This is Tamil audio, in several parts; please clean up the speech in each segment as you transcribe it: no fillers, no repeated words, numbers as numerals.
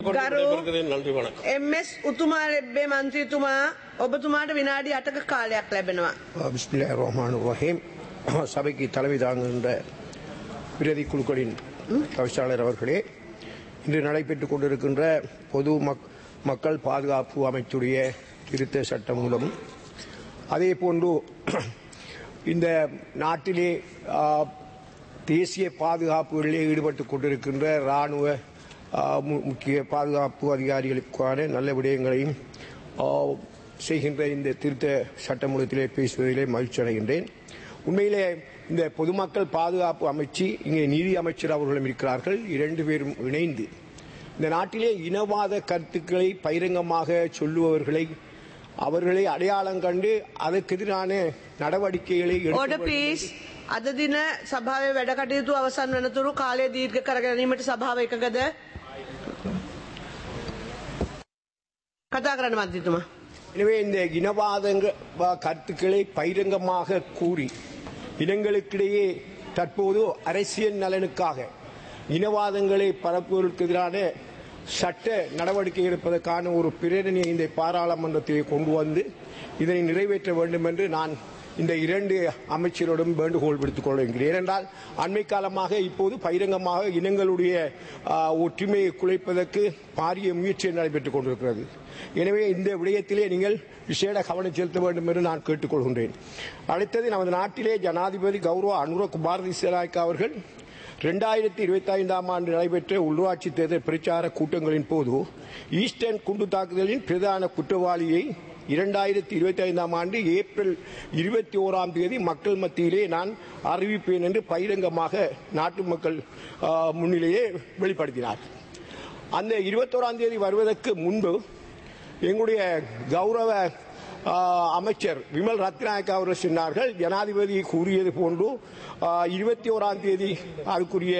MS උතුමා ලැබ්බේ මන්ත්‍රීතුමා ඔබතුමාට විනාඩි 8ක කාලයක් ලැබෙනවා. பிஸ்மில்லாஹிர் ரஹ்மானிர் ரஹீம். சபைக்கு தலைமை தாங்குகின்ற பிரதி குழுக்களின் தவிசாளர் அவர்களே, இன்று நடைபெற்றுக் கொண்டிருக்கின்ற பொது மக்கள் பாதுகாப்பு அமைச்சுடைய திருத்த சட்டம் மூலமும் அதே போன்று இந்த நாட்டிலே தேசிய பாதுகாப்புகளிலே ஈடுபட்டுக் கொண்டிருக்கின்ற இராணுவ முக்கிய பாதுகாப்பு அதிகாரிகளுக்கான நல்ல விடயங்களையும் செய்கின்ற இந்த திருத்த சட்டமூலத்திலே பேசுவதிலே மகிழ்ச்சி அடைகின்றேன். உண்மையிலே இந்த பொதுமக்கள் பாதுகாப்பு அமைச்சு இங்கே நீதி அமைச்சர் அவர்களும் இருக்கிறார்கள். இரண்டு பேரும் இணைந்து இந்த நாட்டிலே இனவாத கருத்துக்களை பகிரங்கமாக சொல்லுபவர்களை அவர்களை அடையாளம் கண்டு அதற்கு எதிரான நடவடிக்கைகளை අද දින සභාවේ වැඩ කටයුතු අවසන් වනතුරු කාලය දීර්ඝ කර ගැනීමට සභාව එකගද කතා කරන්න මන්ත්‍රීතුමා. எனவே இந்த இனவாத கருத்துக்களை பகிரங்கமாக கூறி இனங்களுக்கிடையே தற்போது அரசியல் நலனுக்காக இனவாதங்களை பரப்புவதற்கு எதிரான சட்ட நடவடிக்கை எடுப்பதற்கான ஒரு பிரேரணையை இந்த பாராளுமன்றத்தில் கொண்டு வந்து இதனை நிறைவேற்ற வேண்டும் என்று நான் இந்த இரண்டு அமைச்சரோடும் வேண்டுகோள் விடுத்துக் கொள்கிறேன். ஏனென்றால் அண்மை காலமாக இப்போது பகிரங்கமாக இனங்களுடைய ஒற்றுமையை குலைப்பதற்கு பாரிய முயற்சி நடைபெற்றுக் கொண்டிருக்கிறது. எனவே இந்த விடயத்திலே நீங்கள் விசேட கவனம் செலுத்த வேண்டும் என்று நான் கேட்டுக்கொள்கின்றேன். அடுத்தது, நமது நாட்டிலே ஜனாதிபதி கௌரவ அனுரகுமார் திசாநாயக்க அவர்கள் 2025ஆம் ஆண்டு நடைபெற்ற உள்ளாட்சி தேர்தல் பிரச்சார கூட்டங்களின் போது ஈஸ்டர்ன் குண்டு தாக்குதலின் பிரதான குற்றவாளியை 2025ஆம் ஆண்டு ஏப்ரல் 21ஆம் தேதி மக்கள் மத்தியிலே நான் அறிவிப்பேன் என்று பகிரங்கமாக நாட்டு மக்கள் முன்னிலேயே வெளிப்படுத்தினார். அந்த 21ஆம் தேதி வருவதற்கு முன்பு எங்களுடைய கௌரவ அமைச்சர் விமல் ரத்நாயக்க அவர்கள் சொன்னார்கள், ஜனாதிபதி கூறியது போன்று 21ஆம் தேதி அதுக்குரிய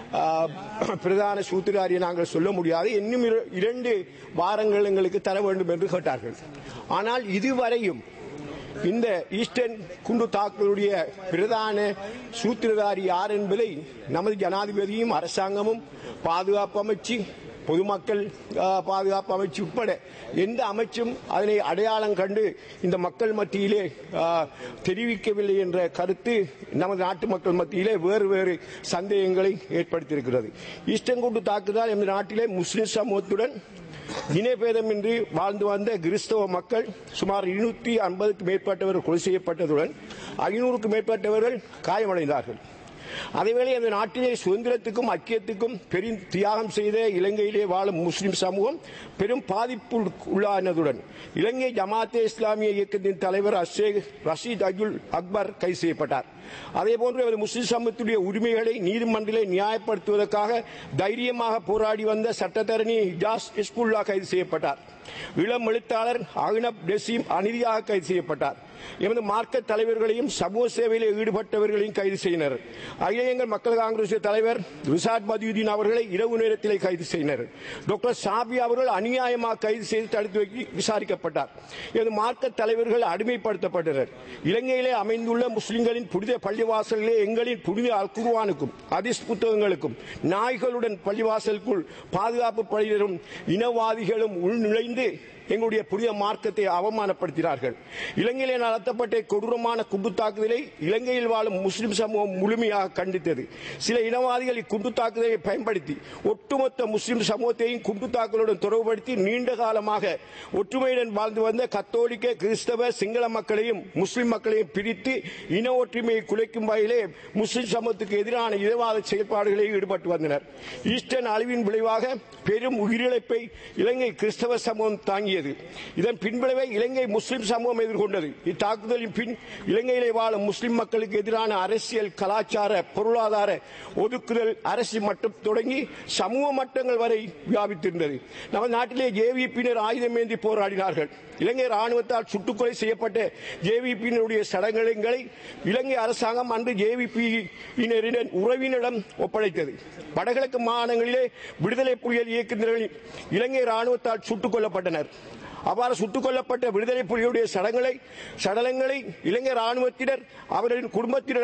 பிரதான சூத்திரதாரியை நாங்கள் சொல்ல முடியாது, இன்னும் 2 வாரங்கள் எங்களுக்கு தர வேண்டும் என்று கேட்டார்கள். ஆனால் இதுவரையும் இந்த ஈஸ்டர்ன் குண்டு தாக்குதலுடைய பிரதான சூத்திரதாரி யார் என்பதை நமது ஜனாதிபதியும் அரசாங்கமும் பாதுகாப்பு அமைச்சு பொதுமக்கள் பாதுகாப்பு அமைச்சு உட்பட எந்த அமைச்சும் அதனை அடையாளம் கண்டு இந்த மக்கள் மத்தியிலே தெரிவிக்கவில்லை என்ற கருத்து நமது நாட்டு மக்கள் மத்தியிலே வேறு வேறு சந்தேகங்களை ஏற்படுத்தியிருக்கிறது. ஈஸ்டர்ன் குண்டு தாக்குதல் எமது நாட்டிலே முஸ்லிம் சமூகத்துடன் இனபேதமின்றி வாழ்ந்து வந்த கிறிஸ்தவ மக்கள் சுமார் 250க்கும் மேற்பட்டவர்கள் கொலை செய்யப்பட்டதுடன் 500க்கும் மேற்பட்டவர்கள் காயமடைந்தார்கள். அதேவேளை அந்த நாட்டிலே சுதந்திரத்துக்கும் ஐக்கியத்துக்கும் பெரும் தியாகம் செய்த இலங்கையிலே வாழும் முஸ்லிம் சமூகம் பெரும் பாதிப்பு உள்ளானதுடன் இலங்கை ஜமாத்தே இஸ்லாமிய இயக்கத்தின் தலைவர் ஷேக் ரஷீத் அப்துல் அக்பர் கைது செய்யப்பட்டார். அதேபோன்று முஸ்லிம் சமூகத்துடைய உரிமைகளை நீதிமன்றத்திலே நியாயப்படுத்துவதற்காக தைரியமாக போராடி வந்த சட்டத்தரணி ஜாஸ் இஸ்புல்லா கைது செய்யப்பட்டார். இளம் எழுத்தாளர் அகனப் டெசீம் அநீதியாக கைது செய்யப்பட்டார். எமது மார்க்க தலைவர்களையும் சமூக சேவையில் ஈடுபட்டவர்களையும் கைது செய்தனர். அகில இலங்கை மக்கள் காங்கிரஸ் தலைவர் ரிசாட் மதியுதீன் அவர்களை இரவு நேரத்திலே கைது செய்தனர். டாக்டர் சாபி அவர்கள் அநியாயமாக கைது செய்து தடுத்து விசாரிக்கப்பட்டார். எமது மார்க்க தலைவர்கள் அடிமைப்படுத்தப்பட்டனர். இலங்கையிலே அமைந்துள்ள முஸ்லிம்களின் புனித பள்ளிவாசல்களே எங்களின் புனித அல் குர்ஆனுக்கும் ஹதீஸ் புத்தகங்களுக்கும் நாய்களுடன் பள்ளிவாசலுக்குள் பாதுகாப்பு படையினரும் இனவாதிகளும் உள்நுழைந்து எங்களுடைய புனித மார்க்கத்தை அவமானப்படுத்தினார்கள். இலங்கையிலே நடத்தப்பட்ட கொடூரமான குண்டு தாக்குதலை இலங்கையில் வாழும் முஸ்லிம் சமூகம் முழுமையாக கண்டித்தது. சில இனவாதிகள் இக்குண்டு தாக்குதலை பயன்படுத்தி ஒட்டுமொத்த முஸ்லிம் சமூகத்தையும் குண்டு தாக்குதலுடன் தொடர்புபடுத்தி நீண்ட காலமாக ஒற்றுமையுடன் வாழ்ந்து வந்த கத்தோலிக்க கிறிஸ்தவ சிங்கள மக்களையும் முஸ்லிம் மக்களையும் பிரித்து இன ஒற்றுமையை குலைக்கும் வகையிலே முஸ்லிம் சமூகத்துக்கு எதிரான இனவாத செயல்பாடுகளில் ஈடுபட்டு வந்தனர். ஈஸ்டர்ன் அழிவின் விளைவாக பெரும் உயிரிழப்பை இலங்கை கிறிஸ்தவ சமூகம் தாங்கி இதன் பின்விளைவை இலங்கை முஸ்லிம் சமூகம் எதிர்கொண்டது. இத்தாக்குதலின் பின் இலங்கையிலே வாழும் முஸ்லிம் மக்களுக்கு எதிரான அரசியல், கலாச்சார, பொருளாதார ஒதுக்குதல் அரசு மட்டம் தொடங்கி சமூக மட்டங்கள் வரை வியாபித்திருந்தது. நமது நாட்டிலே ஜேவிபியினர் ஆயுதம் ஏந்தி போராடினார்கள். இலங்கை ராணுவத்தால் சுட்டுக்கொலை செய்யப்பட்ட ஜேவிபியினருடைய சடங்குகளை இலங்கை அரசாங்கம் அன்று ஜேவிபியினரின் உறவினரிடம் ஒப்படைத்தது. வடகிழக்கு மாகாணங்களிலே விடுதலை புலிகள் இயக்குநர்கள் இலங்கை ராணுவத்தால் சுட்டுக் கொல்லப்பட்டனர். அவ்வாறு சுட்டுக் கொல்லப்பட்ட விடுதலை புலிகளுடைய சடலங்களை இலங்கை ராணுவத்தினர் அவர்களின் குடும்பத்தினரிடம்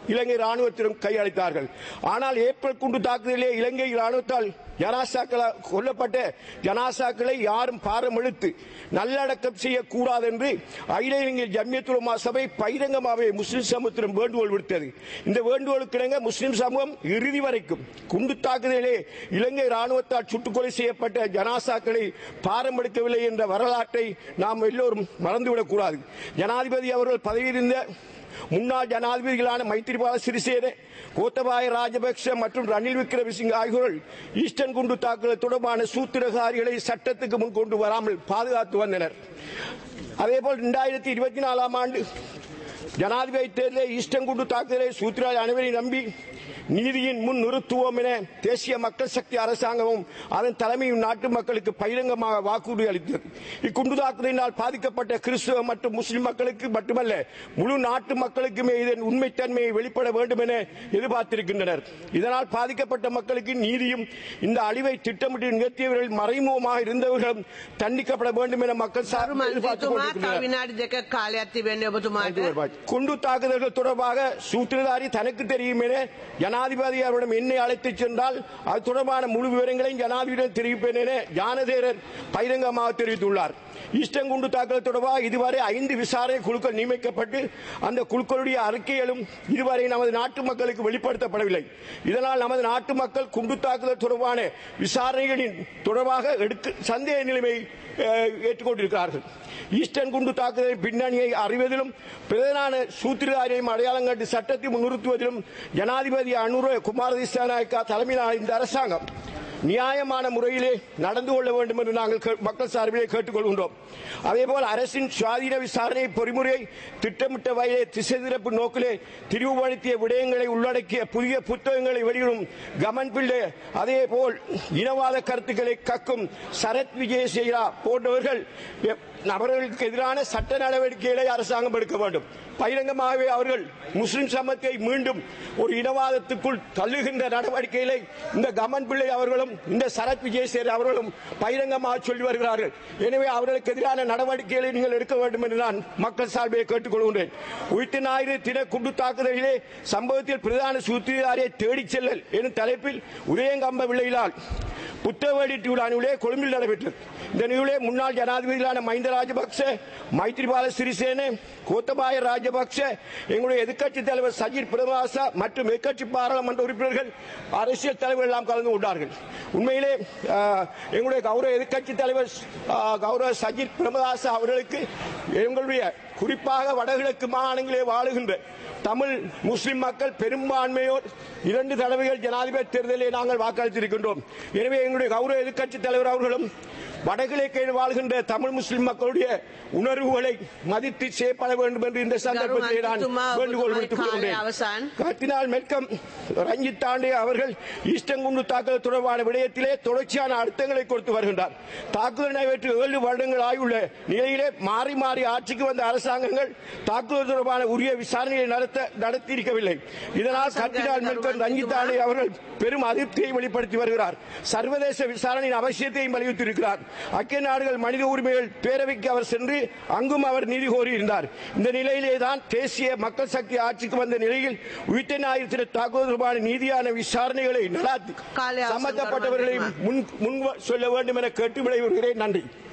இலங்கை ராணுவத்திடம் கையளித்தார்கள். ஆனால் ஏப்ரல் குண்டு தாக்குதலிலே இலங்கை ராணுவத்தால் கொல்லப்பட்ட ஜனாசாக்களை யாரும் பாரம் இழுத்து நல்லடக்கம் செய்யக்கூடாது என்று அகில இலங்கை ஜம்மியத் உலமா சபை பகிரங்கமாகவே முஸ்லிம் சமூகத்திடம் வேண்டுகோள் விடுத்தது. இந்த வேண்டுகோளுக்கு இணங்க முஸ்லிம் சமூகம் இறுதி வரைக்கும் குண்டு தாக்குதலிலே இலங்கை ராணுவத்தால் சுட்டுக்கொலை செய்யப்பட்ட ஜனாசாக்களை பாரம் எடுக்கவில்லை என்ற வரலாற்றை நாம் எல்லோரும் மறந்துவிடக்கூடாது. ஜனாதிபதி அவர்கள் பதவியிருந்த முன்னாள் ஜனாதிபதிகளான மைத்திரிபால சிறிசேன, கோத்தபாய ராஜபக்ஷ மற்றும் ரணில் விக்ரமசிங்க ஆகியோர்கள் ஈஸ்டர்ன் குண்டு தாக்குதல் தொடர்பான சூத்திரதாரிகளை சட்டத்துக்கு முன் கொண்டு வராமல் பாதுகாத்து வந்தனர். அதேபோல் 2024 ஆண்டு ஜனாதிபதி தேர்தலில் ஈஸ்டர்ன் குண்டு தாக்குதலை சூத்திரதாரி அனைவரையும் நம்பி நீதியின் முன் நிறுத்துவோம் என தேசிய மக்கள் சக்தி அரசாங்கமும் அதன் தலைமையும் நாட்டு மக்களுக்கு பகிரங்கமாக வாக்குறுதி அளித்தது. இக்குண்டு தாக்குதலினால் பாதிக்கப்பட்ட கிறிஸ்தவ மற்றும் முஸ்லிம் மக்களுக்கு மட்டுமல்ல முழு நாட்டு மக்களுக்குமே இதன் உண்மைத்தன்மையை வெளிப்பட வேண்டும் என எதிர்பார்த்திருக்கின்றனர். இதனால் பாதிக்கப்பட்ட மக்களுக்கு நீதியும் இந்த அழிவை திட்டமிட்டு நிகழ்த்தியவர்கள் மறைமுகமாக இருந்தவர்களும் தண்டிக்கப்பட வேண்டும் என மக்கள் சார்பில் எதிர்பார்த்துக் கொண்டிருக்கின்றனர். குண்டு தாக்குதல்கள் தொடர்பாக சூத்திரதாரி தனக்கு தெரியும் என ஜனாதிபதி அவரிடம் என்னை அழைத்துச் சென்றால் அது தொடர்பான முழு விவரங்களையும் ஜனாதிபதியிடம் தெரிவிப்பேன் என ஞானதேரர் பகிரங்கமாக தெரிவித்துள்ளார். ஈஸ்டர்ன் குண்டு தாக்குதல் தொடர்பாக இதுவரை 5 விசாரணை குழுக்கள் நியமிக்கப்பட்டு அந்த குழுக்களுடைய அறிக்கைகளும் இதுவரை நமது நாட்டு மக்களுக்கு வெளிப்படுத்தப்படவில்லை. இதனால் நமது நாட்டு மக்கள் குண்டு தாக்குதல் தொடர்பான விசாரணைகளின் தொடர்பாக சந்தேக நிலைமை ஏற்றுக்கொண்டிருக்கிறார்கள். ஈஸ்டர்ன் குண்டு தாக்குதலின் பின்னணியை அறிவதிலும் பிரதான சூத்திரதாரியை அடையாளம் கண்டு சட்டத்தை முன்னிறுத்துவதிலும் ஜனாதிபதி அனுர குமார திசாநாயக்கா தலைமையிலான இந்த அரசாங்கம் நியாயமான முறையிலே நடந்து கொள்ள வேண்டும் என்று நாங்கள் மக்கள் சார்பிலே கேட்டுக்கொள்கின்றோம். அதேபோல் அரசின் சுயாதீன விசாரணை பொறிமுறையை திட்டமிட்ட வகையிலே திசை திருப்பு நோக்கிலே திரிவுபடுத்திய விடயங்களை உள்ளடக்கிய புதிய புத்தகங்களை வெளியிடும் கமன் பிள்ளை, அதேபோல் இனவாத கருத்துக்களை கக்கும் சரத் விஜயசேகரா போன்றவர்கள் அவர்களுக்கு எதிரான சட்ட நடவடிக்கைகளை அரசாங்கம் எடுக்க வேண்டும். பகிரங்கமாகவே அவர்கள் முஸ்லிம் சமூகத்தை மீண்டும் ஒரு இனவாதத்துக்குள் தள்ளுகின்ற நடவடிக்கைகளை இந்த கமன் பிள்ளை அவர்களும் இந்த சரத் விஜயசேகர் அவர்களும் பகிரங்கமாக சொல்லி வருகிறார்கள். எனவே அவர்களுக்கு எதிரான நடவடிக்கைகளை நீங்கள் எடுக்க வேண்டும் என்று நான் மக்கள் சார்பில் கேட்டுக்கொள்கின்றேன். உயிர்த்த ஞாயிறு தின குண்டு தாக்குதலிலே சம்பவத்தில் பிரதான சூத்திரதாரியை தேடிச் செல்லல் எனும் தலைப்பில் உதயங்கம்ப விளையிலால் புத்தக வெளியீட்டு விழா கொழும்பில் நடைபெற்றது. இந்த நிகழ்விலே முன்னாள் ஜனாதிபதிகளான மஹிந்த ராஜபக்ச, மைத்திரிபால சிறிசேன, கோத்தபாய ராஜபக்ச, எங்களுடைய எதிர்க்கட்சி தலைவர் சஜித் பிரேமதாச மற்றும் எதிர்க்கட்சி பாராளுமன்ற உறுப்பினர்கள், அரசியல் தலைவர்கள் எல்லாம் கலந்து கொண்டார்கள். உண்மையிலே எங்களுடைய கௌரவ எதிர்க்கட்சி தலைவர் கௌரவ சஜித் பிரேமதாச அவர்களுக்கு எங்களுடைய குறிப்பாக வடகிழக்கு மாகாணங்களிலே வாழுகின்ற தமிழ் முஸ்லிம் மக்கள் பெரும்பான்மையோர் 2 தடவைகள் ஜனாதிபதி தேர்தலில் நாங்கள் வாக்களித்திருக்கின்றோம். எனவே எங்களுடைய கௌரவ எதிர்க்கட்சி தலைவர் அவர்களும் வடகிழக்கில் வாழ்கின்ற தமிழ் முஸ்லிம் மக்களுடைய உணர்வுகளை மதித்து செய்யப்பட வேண்டும் என்று இந்த சந்தர்ப்பத்தில் நான் வேண்டுகோள் விடுத்துக் கொள்கிறேன். கர்தினால் மெல்கம் ரஞ்சித் தாண்டே அவர்கள் ஈஸ்டர்ன் குண்டு தாக்குதல் தொடர்பான விடயத்திலே தொடர்ச்சியான அழுத்தங்களை கொடுத்து வருகின்றார். தாக்குதல் நடைபெற்று 7 வருடங்கள் ஆகியுள்ள நிலையிலே மாறி மாறி ஆட்சிக்கு வந்த அரசாங்கங்கள் தாக்குதல் தொடர்பான உரிய விசாரணையை நடத்தியிருக்கவில்லை. இதனால் கர்தினால் மெல்கம் ரஞ்சித் தாண்டே அவர்கள் பெரும் அதிருப்தியை வெளிப்படுத்தி வருகிறார். சர்வதேச விசாரணையின் அவசியத்தையும் வலியுறுத்தியிருக்கிறார். ஐக்கிய நாடுகள் மனித உரிமைகள் பேரவைக்கு அவர் சென்று அங்கும் அவர் நீதி கோரியிருந்தார். இந்த நிலையிலேதான் தேசிய மக்கள் சக்தி ஆட்சிக்கு வந்த நிலையில் உயிர்த்த ஞாயிறு தாக்குதல் தொடர்பான நீதியான விசாரணைகளை நடாத்தி சம்பந்தப்பட்டவர்களை முன் சொல்ல வேண்டும் என கேட்டு விடைபெறுகிறேன். நன்றி.